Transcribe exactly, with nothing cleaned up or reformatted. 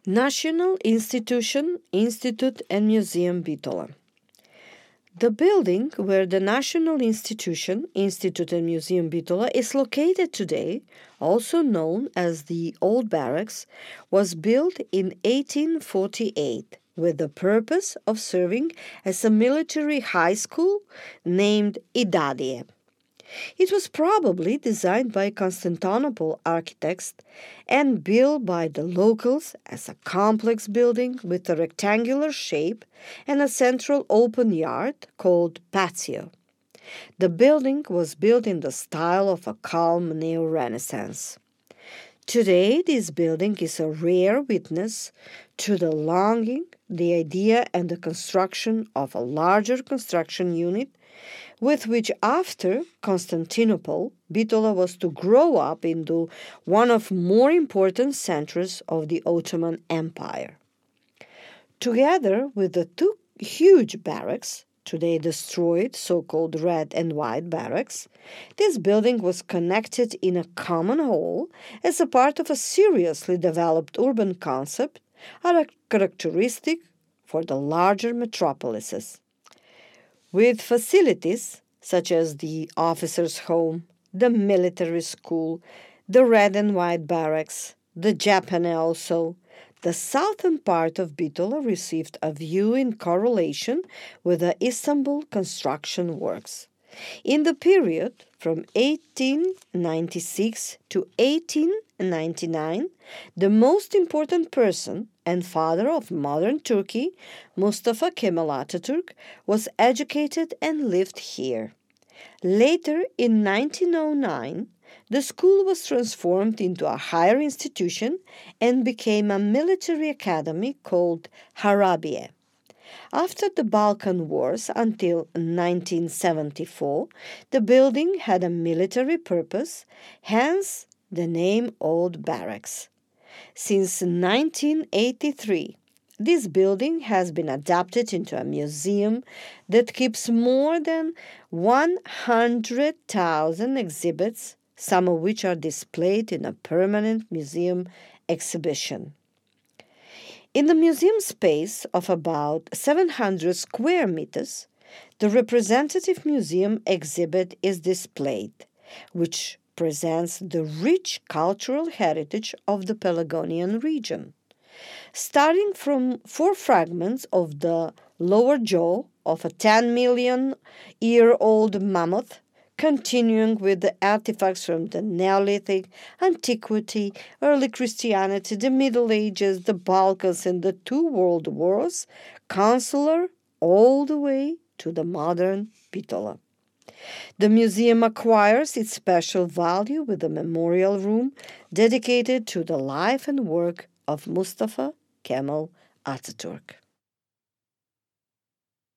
National Institution, Institute and Museum Bitola. The building where the National Institution, Institute and Museum Bitola is located today, also known as the Old Barracks, was built in eighteen forty-eight with the purpose of serving as a military high school named Idadie. It was probably designed by Constantinople architects and built by the locals as a complex building with a rectangular shape and a central open yard called patio. The building was built in the style of a calm neo-Renaissance. Today, this building is a rare witness to the longing, the idea, and the construction of a larger construction unit with which, after Constantinople, Bitola was to grow up into one of more important centers of the Ottoman Empire. Together with the two huge barracks, today destroyed, so-called red and white barracks, this building was connected in a common whole as a part of a seriously developed urban concept, a characteristic for the larger metropolises. With facilities such as the officers' home, the military school, the red and white barracks, the Japane also, the southern part of Bitola received a view in correlation with the Istanbul construction works. In the period from eighteen ninety-six to eighteen ninety-nine, the most important person and father of modern Turkey, Mustafa Kemal Atatürk, was educated and lived here. Later, in nineteen oh nine, the school was transformed into a higher institution and became a military academy called Harbiye. After the Balkan Wars until nineteen seventy-four, the building had a military purpose, hence the name Old Barracks. Since nineteen eighty-three, this building has been adapted into a museum that keeps more than one hundred thousand exhibits, some of which are displayed in a permanent museum exhibition. In the museum space of about seven hundred square meters, the representative museum exhibit is displayed, which presents the rich cultural heritage of the Pelagonian region. Starting from four fragments of the lower jaw of a ten million year old mammoth, continuing with the artifacts from the Neolithic, Antiquity, early Christianity, the Middle Ages, the Balkans, and the two world wars, consular all the way to the modern Bitola. The museum acquires its special value with a memorial room dedicated to the life and work of Mustafa Kemal Atatürk.